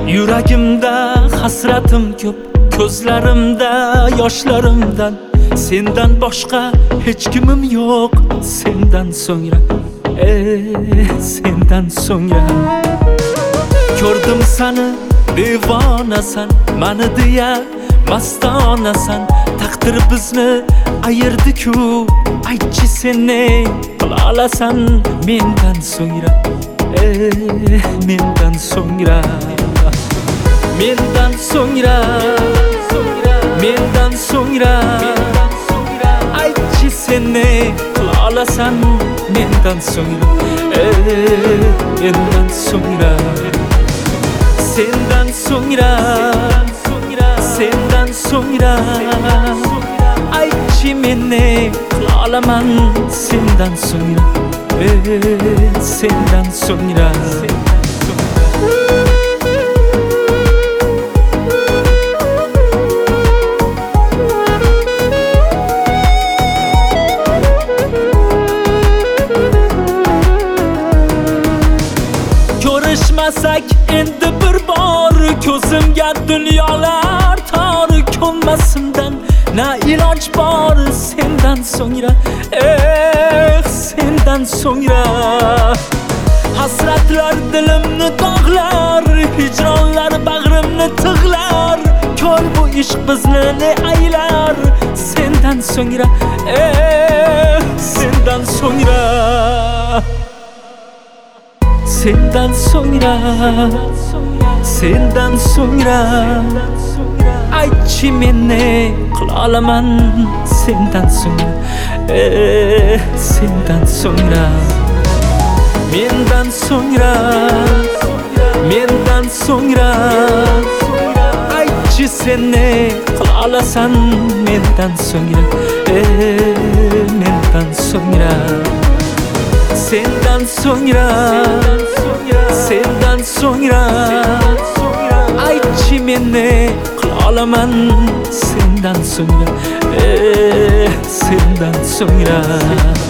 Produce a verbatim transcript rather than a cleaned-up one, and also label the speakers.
Speaker 1: Yuragimda hasratim ko'p, ko'zlarimda yoshlarimdan sendan boshqa hech kimim yo'q. Sendan so'ngra, eh, sendan so'ngra ko'rdim seni, devonasan, mani deya mastonasan. Taqdir bizni ayirdi-ku, aytchi sen ne qila olasan mendan so'ngra, eh, mendan so'ngra. Mendan so'ngra, mendan so'ngra, aytchi sen ne qila olasan mendan so'ngra, eh, mendan so'ngra. Sendan so'ngra, sendan so'ngra, aytchi men ne qila olaman sendan so'ngra, eh, sendan so'ngra. Ko'rishmasak endi bir bor, ko'zimga dunyolar tor. Ko'nmasimdan na iloj bor sendan so'ngra, eh, sendan so'ngra. Hasratlar dilimni dog'lar, hijronlar bag'rimni tig'lar. Ko'r bu ishq bizni ne aylar sendan so'ngra, eh, sendan so'ngra. Sendan so'ngra, sendan so'ngra, aytchi men ne qila olaman sendan so'ngra, eh, sendan so'ngra. Mendan so'ngra, mendan so'ngra, aytchi sen ne qila olasan mendan so'ngra, eh, mendan so'ngra. Sendan so'ngra, sendan so'ngra, aytchi men ne qila olaman sendan so'ngra, eh, sendan so'ngra.